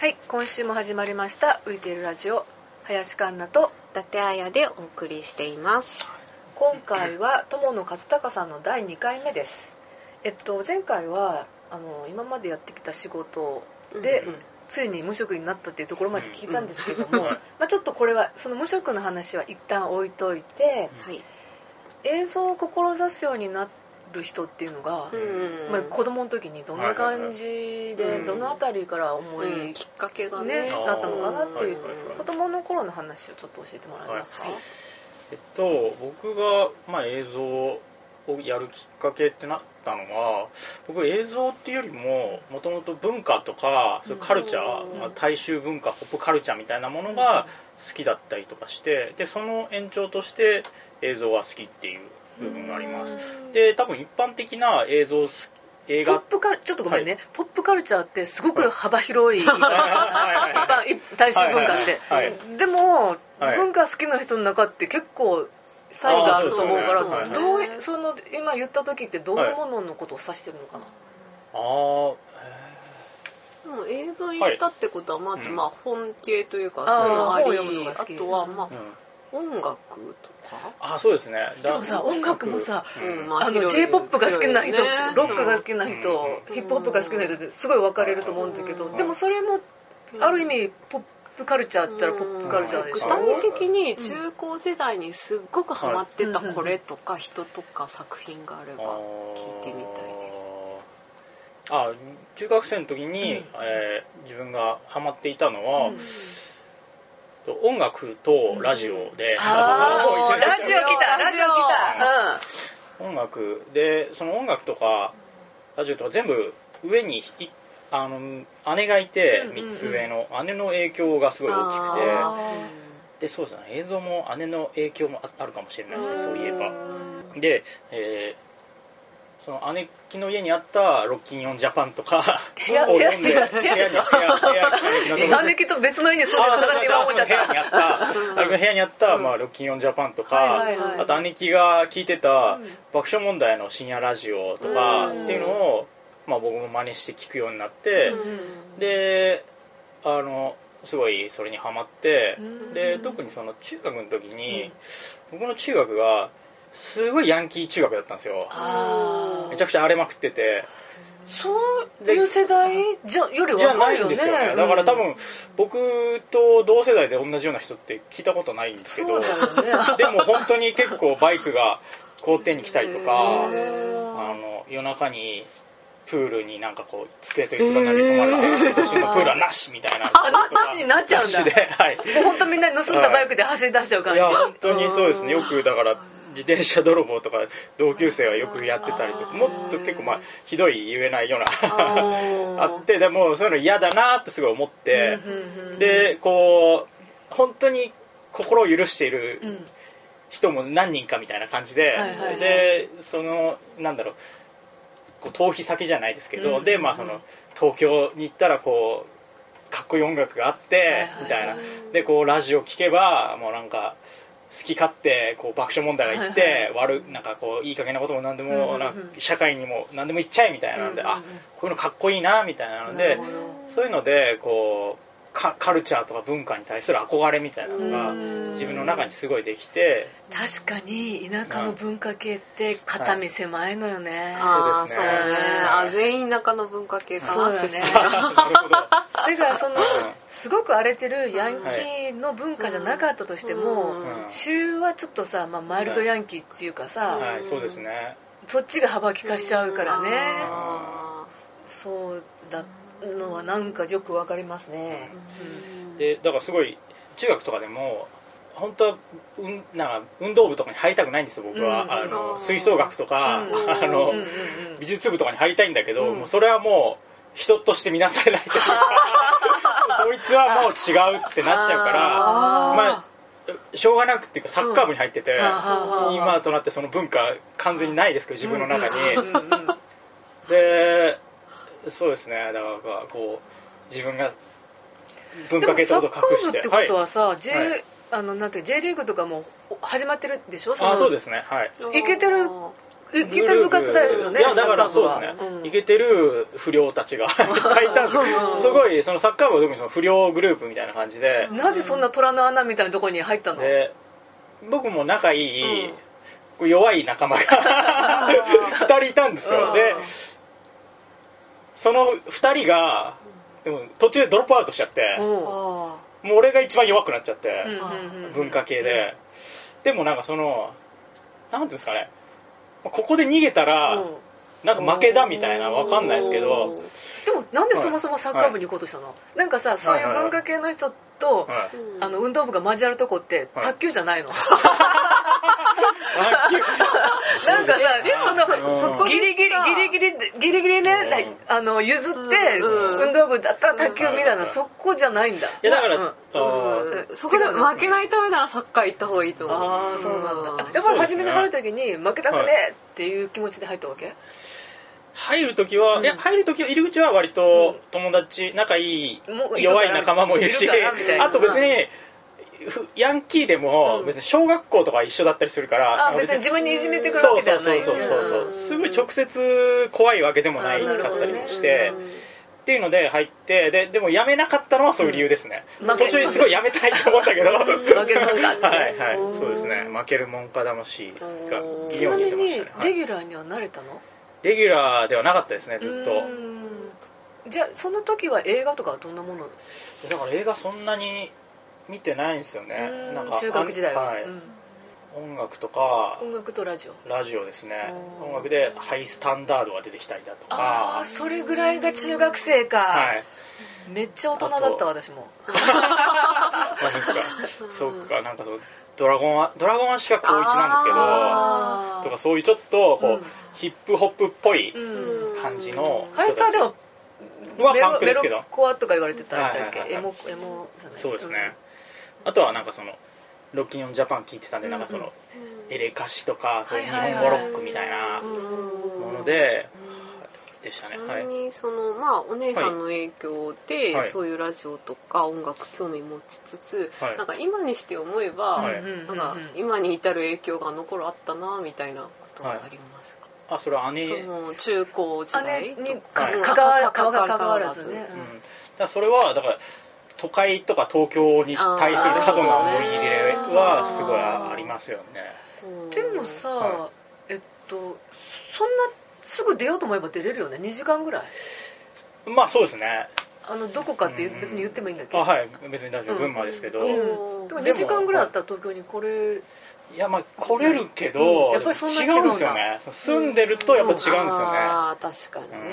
はい、今週も始まりました浮いているラジオ、林環奈と伊達彩でお送りしています。 今回は友野和孝さんの第2回目です。前回は今までやってきた仕事で、ついに無職になったっていうところまで聞いたんですけども、ちょっとこれはその無職の話は一旦置いといて、 はい、 映像を志すようになる人っていうのが、子供の時にどんな感じで、どのあたりから思い、 きっかけがねだったのかなっていう、子供の頃の話をちょっと教えてもらえますか？ 僕が、映像をやるきっかけってなったのは、僕映像っていうよりももともと文化とかそういうカルチャー、大衆文化、ポップカルチャーみたいなものが好きだったりとかして、でその延長として映像は好きっていう部分があります。で多分一般的な映像映画ちょっとごめんね、ポップカルチャーってすごく幅広い、大衆文化って、でも、文化好きな人の中って結構差異があると思うから、その今言った時ってどういうもののことを指してるのかな？ もう映画行ったってことはまず本系というかそういうのあり、あとは音楽とか。 そうですね。 でもさ、音楽もさ、J-POP が好きな人、ロックが好きな人、ヒップホップが好きな人ってすごい分かれると思うんだけど、でもそれもある意味ポップカルチャーって言ったらポップカルチャーでしょ。 具体的に中高時代にすっごくハマってたこれとか人とか作品があれば聞いてみたいです。 中学生の時に、自分がハマっていたのは、音楽とラジオで、 ラジオ来た、 音楽で、その音楽とかラジオとか全部上に姉がいて、3つ上の姉の影響がすごい大きくて、でそうですね、映像も姉の影響もあるかもしれないですね、そういえば。で、その姉貴の家にあったロッキンオンジャパンとかを読んで、 姉貴と別の家に住んでたからって今思っちゃった。 部屋にあったロッキンオンジャパンとか、あと姉貴が聞いてた爆笑問題の深夜ラジオとかっていうのを僕も真似して聞くようになって、ですごいそれにハマって、で特にその中学の時に、僕の中学がすごいヤンキー中学だったんですよ。めちゃくちゃ荒れまくってて、 そういう世代よりじゃ若いよね。 ないんですよね。だから多分僕と同世代で同じような人って聞いたことないんですけど、でも本当に結構バイクが校庭に来たりとか、夜中にプールになんかこう机と椅子が投げ込まれて、今年のプールはなしみたいな、 なしになっちゃうんだ。 なしで、 もう本当みんな盗んだバイクで走り出しちゃう感じ。 いや本当にそうですね。よくだから自転車泥棒とか同級生はよくやってたりとか、もっと結構ひどい言えないようなあって、でもそういうの嫌だなってすごい思って、でこう本当に心を許している人も何人かみたいな感じで、でそのなんだろう、こう逃避先じゃないですけど、でその東京に行ったらこうかっこいい音楽があってみたいな、でこうラジオ聴けばもうなんか好き勝手こう爆笑問題が言って、なんかこういい加減なことも何でも、社会にも何でも言っちゃえみたいなので、こういうのかっこいいなみたいなので、そういうのでこうカルチャーとか文化に対する憧れみたいなのが自分の中にすごいできて。 確かに田舎の文化系って肩身狭いのよね。 そうですね。 全員田舎の文化系かな。 そうだね。だからそのすごく荒れてるヤンキーの文化じゃなかったとしても、州はちょっとさ、マイルドヤンキーっていうかさ、 そうですね。 そっちが幅利かしちゃうからね。そうだのはなんかよくわかりますね。 でだからすごい中学とかでも本当はなんか運動部とかに入りたくないんですよ、僕は。吹奏楽とか美術部とかに入りたいんだけど、もうそれはもう人として見なされないというかそいつはもう違うってなっちゃうから、しょうがなくっていうかサッカー部に入ってて、今となってその文化完全にないですけど自分の中に。でそうですね。だからこう自分が文化系ってことを隠して。 でもサッカー部ってことはさ、なんてJ リーグとかも始まってるでしょ？ そうですね。はい。 行けてるイケてる部活だよね。 いやだからそうですね、イケてる不良たちがいっぱいいたんですよ。すごいそのサッカー部は特にその不良グループみたいな感じで、 なぜそんな虎の穴みたいなところに入ったの？ で僕も仲いい、弱い仲間が2人いたんですよ。でその2人がでも途中でドロップアウトしちゃって、もう俺が一番弱くなっちゃって、文化系で、でもなんかそのなんていうんですかね、ここで逃げたらなんか負けだみたいな、分かんないですけど、 でもなんでそもそもサッカー部に行こうとしたの？なんかさ、そういう文化系の人と運動部が交わるとこって卓球じゃないの？なんかさ、そこギリギリね、譲って運動部だったら卓球みたいな、そこじゃないんだ。いやだからそこで負けないためならサッカー行った方がいいと思う。 ああそうなんだ。やっぱり初めに入る時に負けたくねえっていう気持ちで入ったわけ？ 入る時は入り口は割と友達、仲いい弱い仲間もいるし、あと別にヤンキーでも別に小学校とか一緒だったりするから、 別に自分にいじめてくるわけじゃない。 そうすごい直接怖いわけでもないかったりもしてっていうので入って、でも辞めなかったのはそういう理由ですね。途中ですごい辞めたいと思ったけど負けるもんかはいそうですね、負けるもんか魂がちなみにレギュラーにはなれたの？ レギュラーではなかったですね、ずっと。 じゃあその時は映画とかはどんなもの？ だから映画そんなに見てないんですよね。なんか中学時代は、 音楽とか、 音楽とラジオですね。音楽でハイスタンダードが出てきたりだとか。 ああ、それぐらいが中学生か。はい。めっちゃ大人だった私も。 そうですか。そうか、なんかそうドラゴンアッシュは高1なんですけど、とかそういうちょっとこう、ヒップホップっぽい感じの。 ハイスターでもパンクですけど。 メロコアとか言われてたんだっけ？エモじゃない？ そうですね。あとはなんかそのロッキンオンジャパン聞いてたんで、なんかそのエレカシとかそういう日本語ロックみたいなものでしたね。 ちなみにそのまあお姉さんの影響でそういうラジオとか音楽興味持ちつつ、なんか今にして思えばなんか今に至る影響があの頃あったなみたいなことはありますか？ それは姉その中高時代に関わらずね。 それはだから都会とか東京に対する過度な思い入れはすごいありますよね。 でもさ、そんなすぐ出ようと思えば出れるよね。2時間ぐらい。 まあそうですね。 どこかって別に言ってもいいんだけど。 はい別に大丈夫、群馬ですけど。 でも2時間ぐらいあったら東京に来れ。 いやまあ来れるけど、やっぱり違うんですよね。住んでるとやっぱ違うんですよね。 ああ確かにね。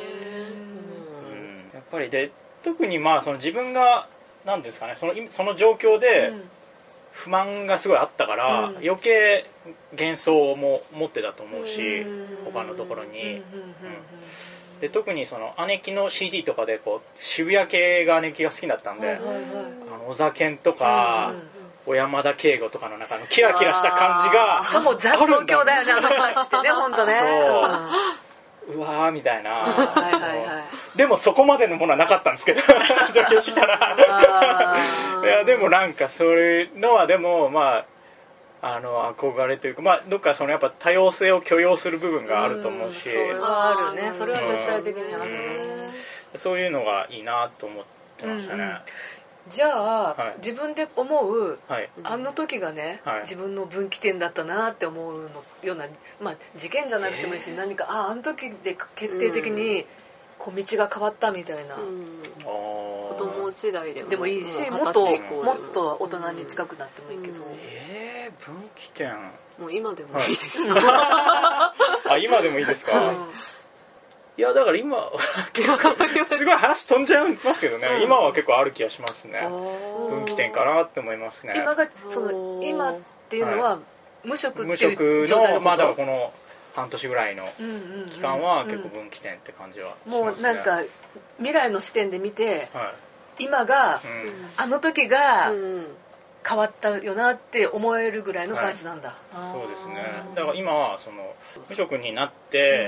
やっぱりで特にまあその自分がなんですかね、その状況で不満がすごいあったから、余計幻想も持ってたと思うし、他のところに。で特にその姉貴の CD とかでこう渋谷系が姉貴が好きだったんで、小田健とか。小山田圭吾とかの中のキラキラした感じがしかもザ東京だよね、あの感じってね、本当ね。 うわーみたいな。でもそこまでのものはなかったんですけど上京したらいやでもなんかそういうのはでもまあ憧れというか、まあどっかそのやっぱ多様性を許容する部分があると思うし、 それはあるね。それは絶対的にあるね。 そういうのがいいなと思ってましたね。 じゃあ、自分で思う、あの時がね、自分の分岐点だったなって思うような、まあ事件じゃなくてもいいし、何かあの時で決定的にこう道が変わったみたいな、 子供時代でもいいし、もっと大人に近くなってもいいけど、 分岐点もう今でもいいですよ今でもいいですか？いやだから今すごい話飛んじゃいますけどね、今は結構ある気がしますね。分岐点かなって思いますね。 今っていうのは無職っていう状態のまだこの半年ぐらいの期間は結構分岐点って感じはしますね。 もうなんか未来の視点で見て、今があの時が変わったよなって思えるぐらいの感じなんだ。 そうですね。だから今はその無職になって、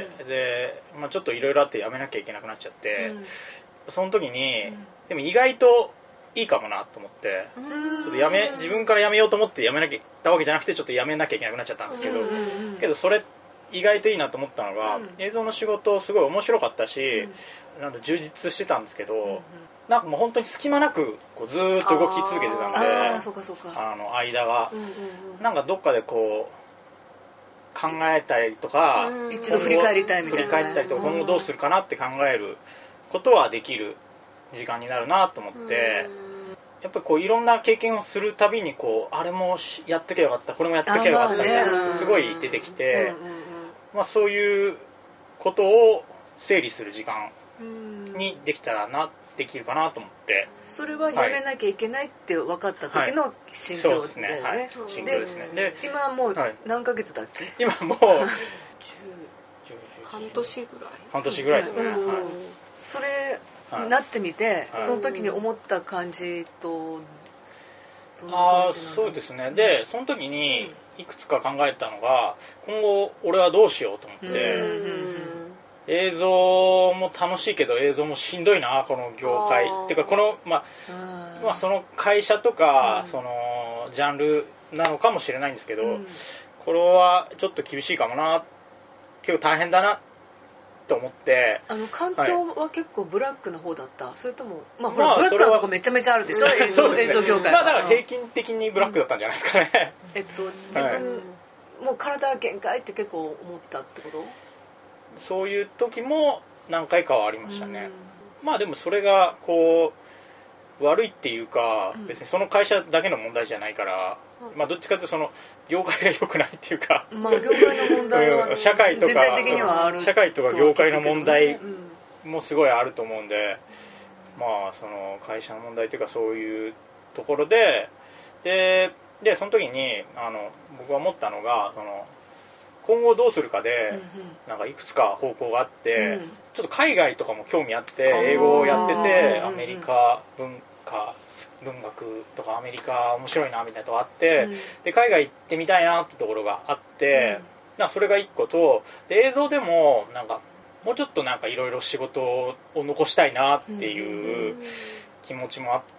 で、まあ、ちょっといろいろあって辞めなきゃいけなくなっちゃって、その時に、でも意外といいかもなと思って、ちょっと自分から辞めようと思って辞めなきゃいけないわけじゃなくて、ちょっと辞めなきゃいけなくなっちゃったんですけど、けどそれっ意外といいなと思ったのが、映像の仕事すごい面白かったし、なんか充実してたんですけど、なんかもう本当に隙間なくこうずーっと動き続けてたんで、間が、なんかどっかでこう考えたりとか、 一度振り返りたいみたいな、 振り返ったりとか今後どうするかなって考えることはできる時間になるなと思って、やっぱりこういろんな経験をするたびにこうあれもやっときゃよかった、これもやっときゃよかったみたいなすごい出てきて、そういうことを整理する時間にできるかなと思って。 それはやめなきゃいけないって分かった時の心境だよね。 そうですね、はい、心境ですね。で今はもう何ヶ月だっけ？ 今もう半年ぐらい。 半年ぐらいですね。 それになってみて、その時に思った感じと。 そうですね。でその時にいくつか考えたのが、今後俺はどうしようと思って、映像も楽しいけど映像もしんどいなこの業界っていうか、このその会社とか、そのジャンルなのかもしれないんですけど、これはちょっと厳しいかもな、結構大変だなと思って。 環境は結構ブラックな方だった、それともブラックなとこめちゃめちゃあるでしょ、映像業界は。 だから平均的にブラックだったんじゃないですかね。 自分もう体限界って結構思ったってこと？ そういう時も何回かはありましたね。でもそれがこう悪いっていうか、別にその会社だけの問題じゃないから、どっちかというとその業界が良くないっていうか、 業界の問題は社会とか全体的にはある、 社会とか業界の問題もすごいあると思うんで、その会社の問題というかそういうところでその時に僕が思ったのが、今後どうするかでなんかいくつか方向があって、ちょっと海外とかも興味あって英語をやってて、アメリカ文学とかアメリカ面白いなみたいなとこあって、で海外行ってみたいなってところがあって、それが一個と、で映像でもなんかもうちょっとなんかいろいろ仕事を残したいなっていう気持ちもあって、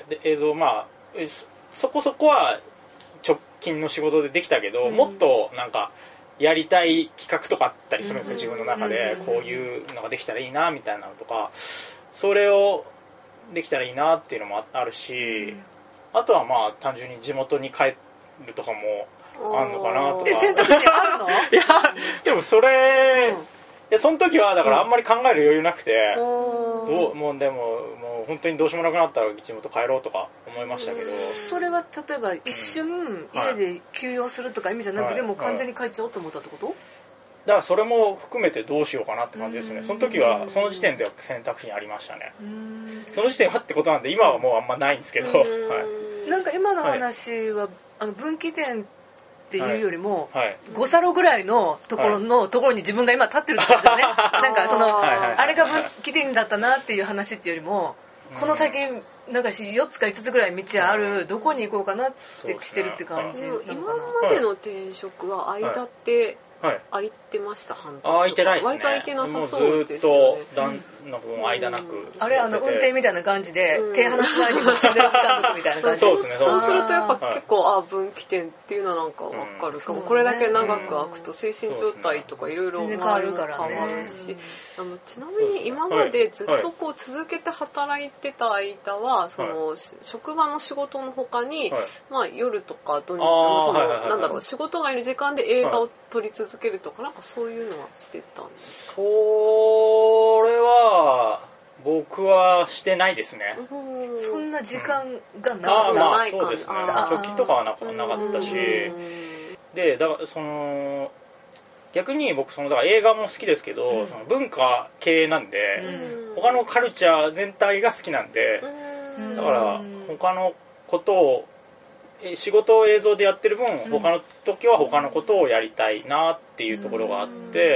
で映像そこそこは直近の仕事でできたけど、もっとなんかやりたい企画とかあったりするんですよ、自分の中で。こういうのができたらいいなみたいなのとか、それをできたらいいなっていうのもあるし、あとは単純に地元に帰るとかもあるのかなとか。 選択肢あるの？ いやでもそれ、その時はだからあんまり考える余裕なくて、もう本当にどうしようもなくなったら地元帰ろうとか思いましたけど。 それは例えば一瞬家で休養するとか意味じゃなくても完全に帰っちゃおうと思ったってこと？ だからそれも含めてどうしようかなって感じですね。その時はその時点では選択肢にありましたね。その時点はってことなんで今はもうあんまないんですけど、 なんか今の話は分岐点っていうよりも、5サロぐらいのところに自分が今立ってるってことですよね。なんかあれが分岐点だったなっていう話っていうよりも、この先なんか4つか5つぐらい道ある、どこに行こうかなってしてるって感じなのかな。 今までの転職は間って空いてました？半年とか。 空いてないですね。 割と空いてなさそうですよね。 ずっと間なく。 あれ運転みたいな感じで手離す前にも全然掴んどくみたいな感じ。 そうですね。 そうするとやっぱ結構分岐点っていうのはなんか分かるかも。これだけ長く空くと精神状態とかいろいろ変わるし、ちなみに今までずっとこう続けて働いてた間は、その職場の仕事の他に夜とか土日仕事外の時間で映画を撮り続けるとかなんかそういうのはしてたんですか？ それは僕はしてないですね。 そんな時間がないかな。 そうですね。貯金とかはなかったし、でだから逆に僕だから映画も好きですけど、その文化系なんで、他のカルチャー全体が好きなんで、だから他のことを仕事を映像でやってる分、他の時は他のことをやりたいなっていうところがあって、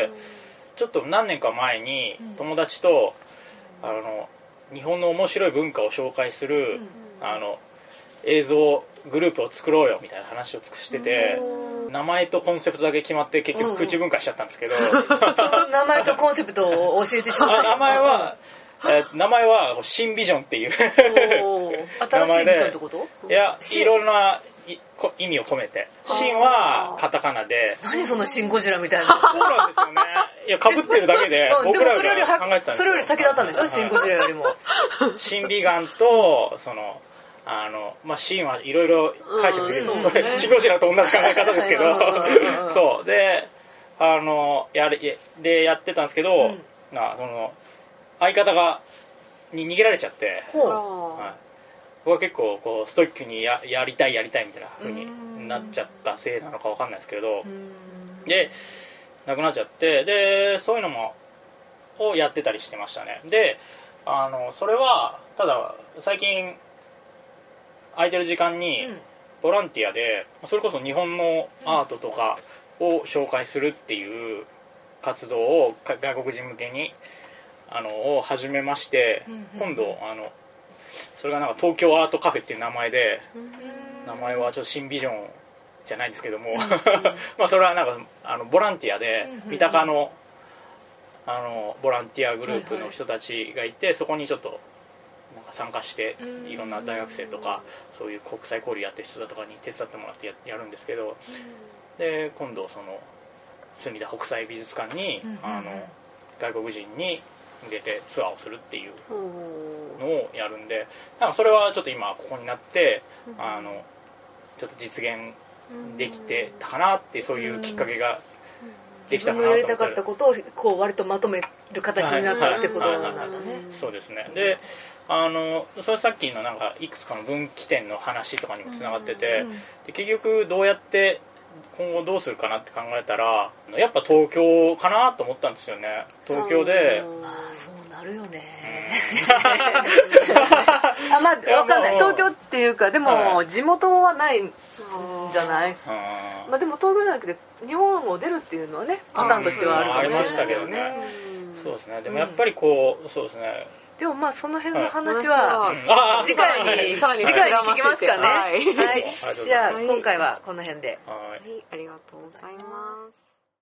ちょっと何年か前に友達と日本の面白い文化を紹介する映像グループを作ろうよみたいな話をしてて、名前とコンセプトだけ決まって結局空中分解しちゃったんですけど、 その名前とコンセプトを教えてしまった。 名前は新ビジョンっていう新しいビジョンってこと？ いや、いろんな意味を込めて、シンはカタカナで、 何そのシン・ゴジラみたいな。 そうなんですよね。いや、被ってるだけで僕らが考えてたんですよ。 それより先だったんでしょ、シン・ゴジラよりも。 シン・ビガンとシンはいろいろ解釈できる、それシン・ゴジラと同じ考え方ですけど、そうでやってたんですけど、その相方に逃げられちゃって、僕は結構こうストイックにやりたいみたいな風になっちゃったせいなのか分かんないですけど、で亡くなっちゃって、でそういうのをやってたりしてましたね。でそれはただ最近空いてる時間にボランティアでそれこそ日本のアートとかを紹介するっていう活動を外国人向けにを始めまして、今度それがなんか東京アートカフェっていう名前で、名前はちょっと新ビジョンじゃないんですけどもそれはなんかボランティアで三鷹のボランティアグループの人たちがいて、そこにちょっとなんか参加していろんな大学生とかそういう国際交流やってる人だとかに手伝ってもらってやるんですけど、で今度その墨田北斎美術館に外国人に向けてツアーをするっていうのをやるんで、なんかそれはちょっと今ここになってちょっと実現できてたかなって、そういうきっかけができたかなと思って、自分のやりたかったことをこう割とまとめる形になったってことなんだね。 そうですね。でそれさっきのなんかいくつかの分岐点の話とかにもつながってて、で結局どうやって今後どうするかなって考えたら、やっぱ東京かなと思ったんですよね。東京でそうなるよね。まあ分かんない、東京っていうかでも地元はないんじゃない。まあでも東京じゃなくて日本を出るっていうのはね、パターンとしてはあるかもしれないありましたけどね。そうですね。でもやっぱりこうそうですね。 でもまあその辺の話は次回にさらに聞きますかね。 はい。 じゃあ今回はこの辺で。 はい、ありがとうございます。